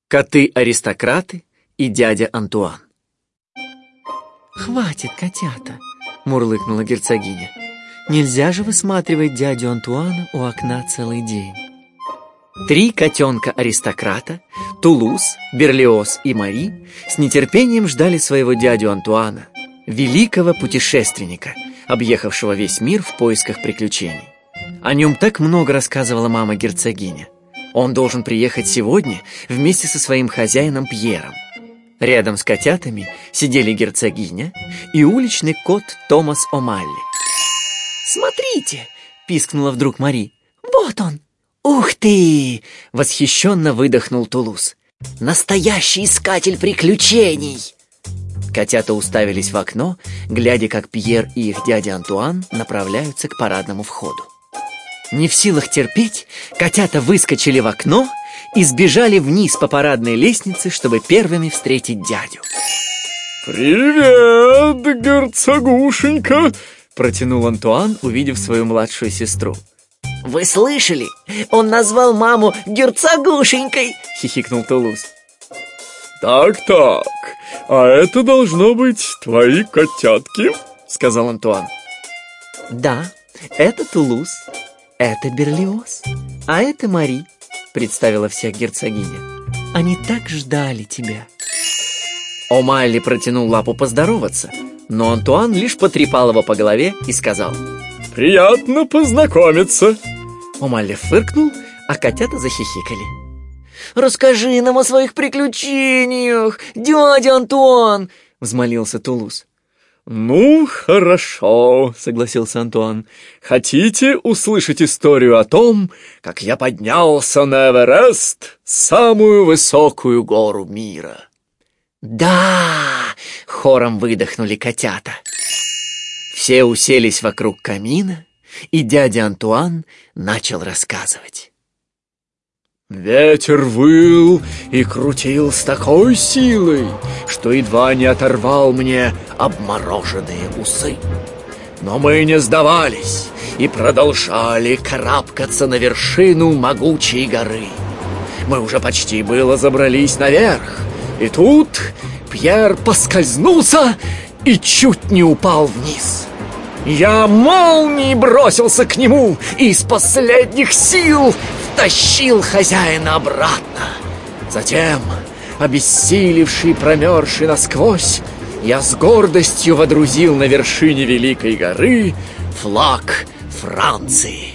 Коты-аристократы и дядя Антуан. «Хватит, котята!» — мурлыкнула герцогиня. «Нельзя же высматривать дядю Антуана у окна целый день». 3 котенка-аристократа, Тулус, Берлиоз и Мари, с нетерпением ждали своего дядю Антуана, великого путешественника, объехавшего весь мир в поисках приключений. О нем так много рассказывала мама-герцогиня. Он должен приехать сегодня вместе со своим хозяином Пьером. Рядом с котятами сидели герцогиня и уличный кот Томас О'Малли. «Смотрите!» — пискнула вдруг Мари. «Вот он!» «Ух ты!» — восхищенно выдохнул Тулус. «Настоящий искатель приключений!» Котята уставились в окно, глядя, как Пьер и их дядя Антуан направляются к парадному входу. Не в силах терпеть, котята выскочили в окно и сбежали вниз по парадной лестнице, чтобы первыми встретить дядю. «Привет, герцогушенька!» — протянул Антуан, увидев свою младшую сестру. «Вы слышали? Он назвал маму герцогушенькой!» — хихикнул Тулус. «Так, а это должно быть твои котятки?» — сказал Антуан. «Да, это Тулус, это Берлиоз, а это Мари», — представила всех герцогиня. «Они так ждали тебя». О'Малли протянул лапу поздороваться, но Антуан лишь потрепал его по голове и сказал: «Приятно познакомиться». О'Малли фыркнул, а котята захихикали. «Расскажи нам о своих приключениях, дядя Антуан!» — взмолился Тулус. «Ну, хорошо», — согласился Антуан. «Хотите услышать историю о том, как я поднялся на Эверест, самую высокую гору мира?» «Да!» — хором выдохнули котята. Все уселись вокруг камина, и дядя Антуан начал рассказывать. Ветер выл и крутил с такой силой, что едва не оторвал мне обмороженные усы. Но мы не сдавались и продолжали карабкаться на вершину могучей горы. Мы уже почти было забрались наверх, и тут Пьер поскользнулся и чуть не упал вниз. Я молнией бросился к нему и из последних сил втащил хозяина обратно. Затем, обессилевший, промерзший насквозь, я с гордостью водрузил на вершине Великой горы флаг Франции.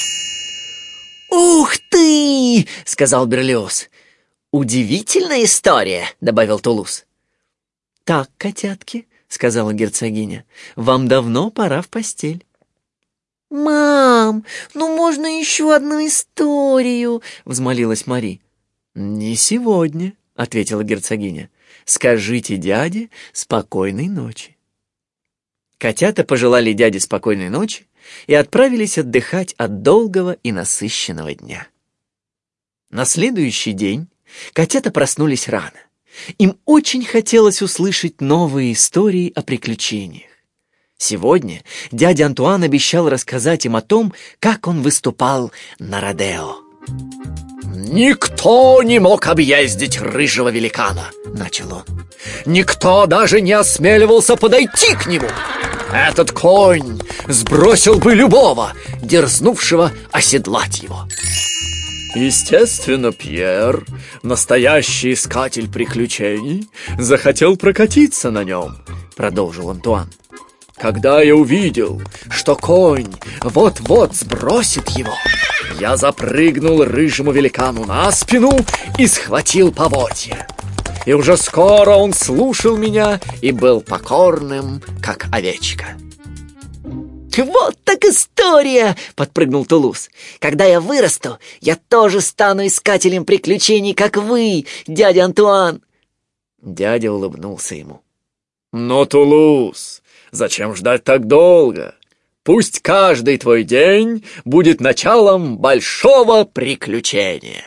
«Ух ты!» — сказал Берлиоз. «Удивительная история», — добавил Тулус. «Так, котятки», — сказала герцогиня, — «вам давно пора в постель». «Мам, ну можно еще одну историю?» — взмолилась Мари. «Не сегодня», — ответила герцогиня. «Скажите дяде спокойной ночи». Котята пожелали дяде спокойной ночи и отправились отдыхать от долгого и насыщенного дня. На следующий день котята проснулись рано. Им очень хотелось услышать новые истории о приключениях. Сегодня дядя Антуан обещал рассказать им о том, как он выступал на Родео. «Никто не мог объездить рыжего великана», — начал он. «Никто даже не осмеливался подойти к нему. Этот конь сбросил бы любого, дерзнувшего оседлать его». Естественно, Пьер, настоящий искатель приключений, захотел прокатиться на нем, продолжил Антуан. Когда я увидел, что конь вот-вот сбросит его, я запрыгнул рыжему великану на спину и схватил поводья. И уже скоро он слушал меня и был покорным, как овечка. «Вот так история!» — подпрыгнул Тулус. «Когда я вырасту, я тоже стану искателем приключений, как вы, дядя Антуан!» Дядя улыбнулся ему. «Но, Тулус, зачем ждать так долго? Пусть каждый твой день будет началом большого приключения!»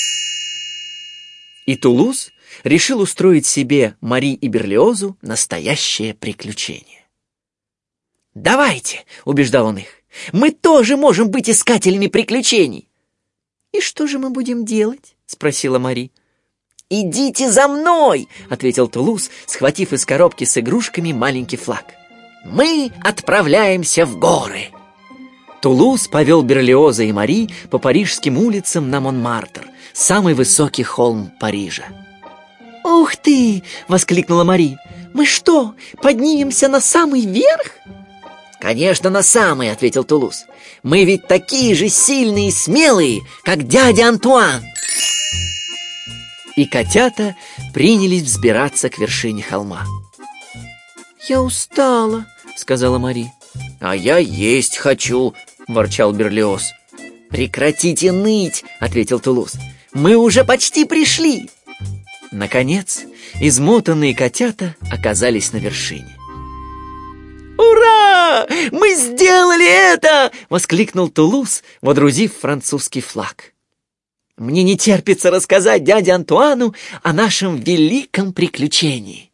И Тулус решил устроить себе, Мари и Берлиозу настоящее приключение. «Давайте», — убеждал он их, — «мы тоже можем быть искателями приключений». «И что же мы будем делать?» — спросила Мари. «Идите за мной!» — ответил Тулус, схватив из коробки с игрушками маленький флаг. «Мы отправляемся в горы!» Тулус повел Берлиоза и Мари по парижским улицам на Монмартр, самый высокий холм Парижа. «Ух ты!» — воскликнула Мари. «Мы что, поднимемся на самый верх?» «Конечно, на самый!» — ответил Тулус. «Мы ведь такие же сильные и смелые, как дядя Антуан!» И котята принялись взбираться к вершине холма. «Я устала», — сказала Мари. «А я есть хочу», — ворчал Берлиоз. «Прекратите ныть», — ответил Тулус. «Мы уже почти пришли». Наконец, измотанные котята оказались на вершине. «Ура! Мы сделали это!» — воскликнул Тулус, водрузив французский флаг. «Мне не терпится рассказать дяде Антуану о нашем великом приключении».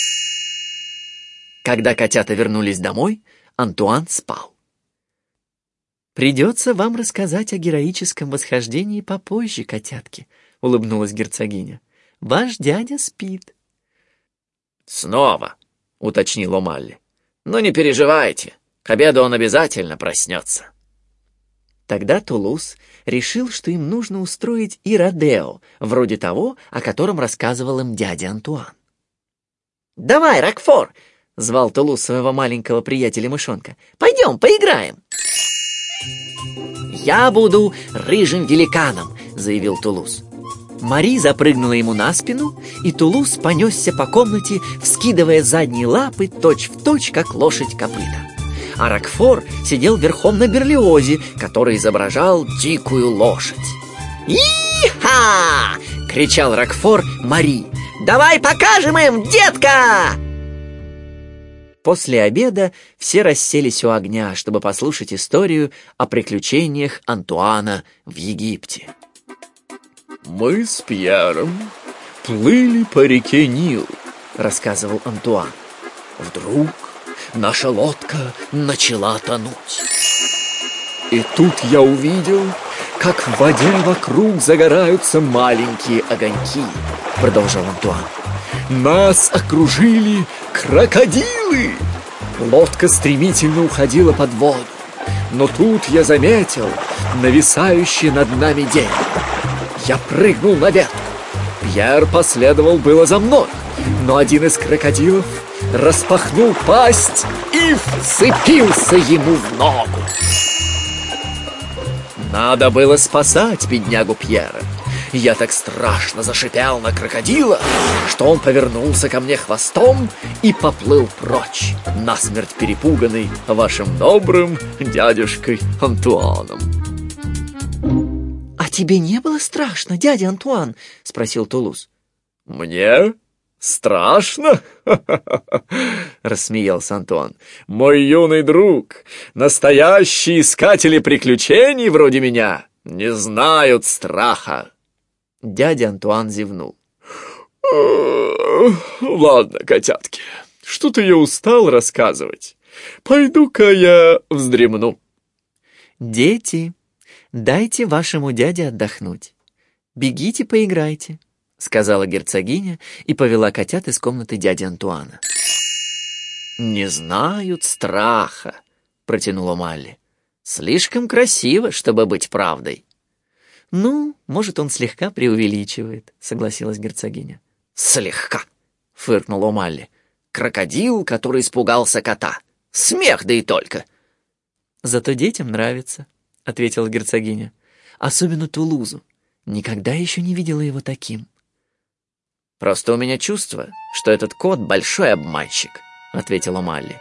Когда котята вернулись домой, Антуан спал. «Придется вам рассказать о героическом восхождении попозже, котятки», — улыбнулась герцогиня. «Ваш дядя спит». «Снова», — уточнил Омалли. «Но не переживайте, к обеду он обязательно проснется». Тогда Тулус решил, что им нужно устроить и родео, вроде того, о котором рассказывал им дядя Антуан. «Давай, Рокфор!» — звал Тулус своего маленького приятеля-мышонка. «Пойдем, поиграем!» «Я буду рыжим великаном», — заявил Тулус. Мари запрыгнула ему на спину, и Тулус понесся по комнате, вскидывая задние лапы точь-в-точь, как лошадь копыта. А Рокфор сидел верхом на Берлиозе, который изображал дикую лошадь. «И-ха!» — кричал Рокфор Мари. «Давай покажем им, детка!» После обеда все расселись у огня, чтобы послушать историю о приключениях Антуана в Египте. «Мы с Пьером плыли по реке Нил», — рассказывал Антуан. «Вдруг наша лодка начала тонуть. И тут я увидел, как в воде вокруг загораются маленькие огоньки», — продолжал Антуан. «Нас окружили крокодилы!» Лодка стремительно уходила под воду, но тут я заметил нависающее над нами дерево. Я прыгнул на ветку. Пьер последовал было за мной, но один из крокодилов распахнул пасть и вцепился ему в ногу. Надо было спасать беднягу Пьера. Я так страшно зашипел на крокодила, что он повернулся ко мне хвостом и поплыл прочь, насмерть перепуганный вашим добрым дядюшкой Антуаном. «А тебе не было страшно, дядя Антуан?» — спросил Тулус. «Мне? Страшно?» — рассмеялся Антуан. «Мой юный друг, настоящие искатели приключений вроде меня не знают страха». Дядя Антуан зевнул. «Ладно, котятки, что-то я устал рассказывать. Пойду-ка я вздремну». «Дети, дайте вашему дяде отдохнуть. Бегите, поиграйте», — сказала герцогиня и повела котят из комнаты дяди Антуана. «Не знают страха», — протянул Омалли. «Слишком красиво, чтобы быть правдой». «Ну, может, он слегка преувеличивает», — согласилась герцогиня. «Слегка», — фыркнул Омалли. «Крокодил, который испугался кота. Смех, да и только». «Зато детям нравится», — ответила герцогиня. «Особенно Тулузу. Никогда еще не видела его таким». «Просто у меня чувство, что этот кот большой обманщик», — ответила Омалли.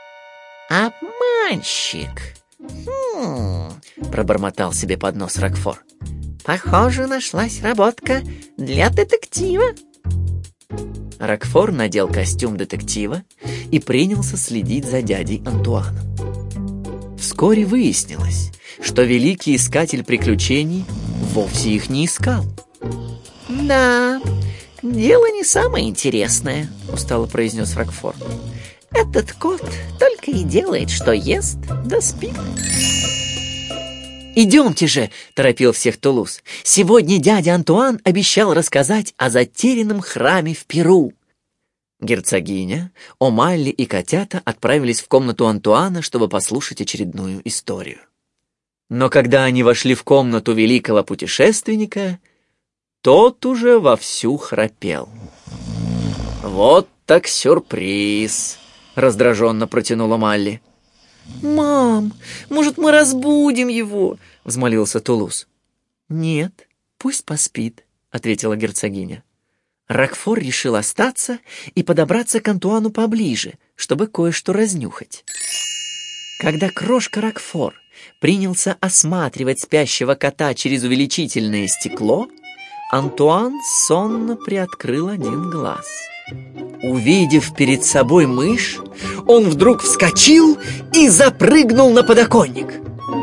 «Обманщик? Пробормотал себе под нос Рокфор. «Похоже, нашлась работка для детектива». Рокфор надел костюм детектива и принялся следить за дядей Антуаном. Вскоре выяснилось, что великий искатель приключений вовсе их не искал. «Да, дело не самое интересное», — устало произнес Рокфор. «Этот кот только и делает, что ест да спит». «Идемте же!» — торопил всех Тулус. «Сегодня дядя Антуан обещал рассказать о затерянном храме в Перу». Герцогиня, Омалли и котята отправились в комнату Антуана, чтобы послушать очередную историю. Но когда они вошли в комнату великого путешественника, тот уже вовсю храпел. «Вот так сюрприз!» — раздраженно протянула Омалли. «Мам, может, мы разбудим его?» — взмолился Тулус. «Нет, пусть поспит», — ответила герцогиня. Рокфор решил остаться и подобраться к Антуану поближе, чтобы кое-что разнюхать. Когда крошка Рокфор принялся осматривать спящего кота через увеличительное стекло, Антуан сонно приоткрыл один глаз. Увидев перед собой мышь, он вдруг вскочил и запрыгнул на подоконник.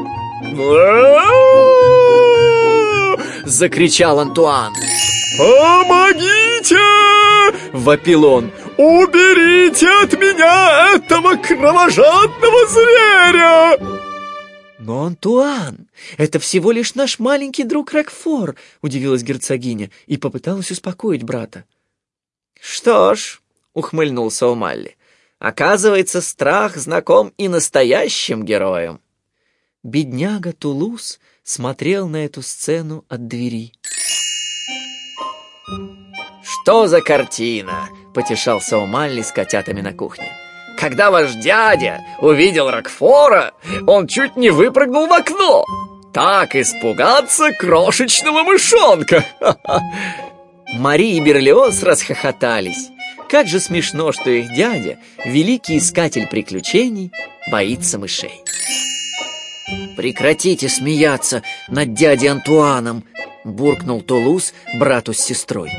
Закричал Антуан. «Помогите!» — вопил он. «Уберите от меня этого кровожадного зверя!» «Но, Антуан, это всего лишь наш маленький друг Рокфор», — удивилась герцогиня и попыталась успокоить брата. «Что ж», — ухмыльнулся Омалли, — «оказывается, страх знаком и настоящим героям». Бедняга Тулус смотрел на эту сцену от двери. «Что за картина?» — потешался Омалли с котятами на кухне. «Когда ваш дядя увидел Рокфора, он чуть не выпрыгнул в окно. Так испугаться крошечного мышонка!» Мари и Берлиоз расхохотались. Как же смешно, что их дядя, великий искатель приключений, боится мышей. «Прекратите смеяться над дядей Антуаном!» — буркнул Тулус брату с сестрой.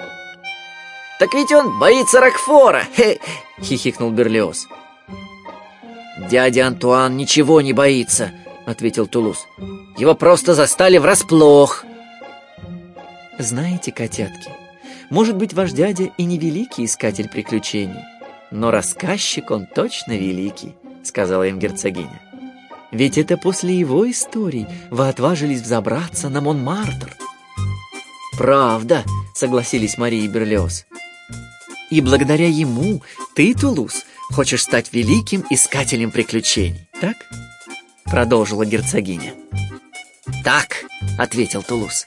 «Так ведь он боится Рокфора!» — хихикнул Берлиоз. «Дядя Антуан ничего не боится!» — ответил Тулус. «Его просто застали врасплох!» Знаете, котятки, может быть, ваш дядя и не великий искатель приключений, но рассказчик он точно великий», — сказала им герцогиня. «Ведь это после его историй вы отважились взобраться на Монмартр». «Правда», — согласились Мари и Берлиоз. «И благодаря ему ты, Тулус, хочешь стать великим искателем приключений, так?» — продолжила герцогиня. «Так», — ответил Тулус.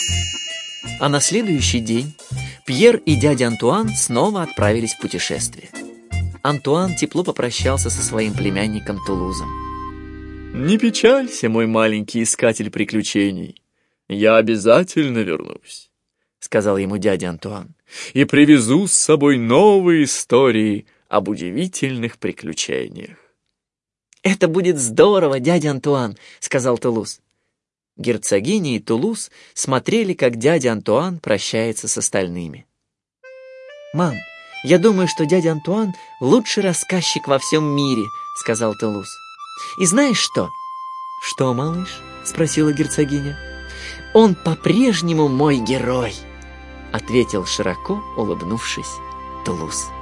А на следующий день Пьер и дядя Антуан снова отправились в путешествие. Антуан тепло попрощался со своим племянником Тулузом. «Не печалься, мой маленький искатель приключений. Я обязательно вернусь», — сказал ему дядя Антуан, «и привезу с собой новые истории об удивительных приключениях». «Это будет здорово, дядя Антуан», — сказал Тулус. Герцогиня и Тулус смотрели, как дядя Антуан прощается с остальными. «Мам, я думаю, что дядя Антуан лучший рассказчик во всем мире», — сказал Тулус. «И знаешь что?» «Что, малыш?» — спросила герцогиня. «Он по-прежнему мой герой», — ответил широко улыбнувшись Тулус.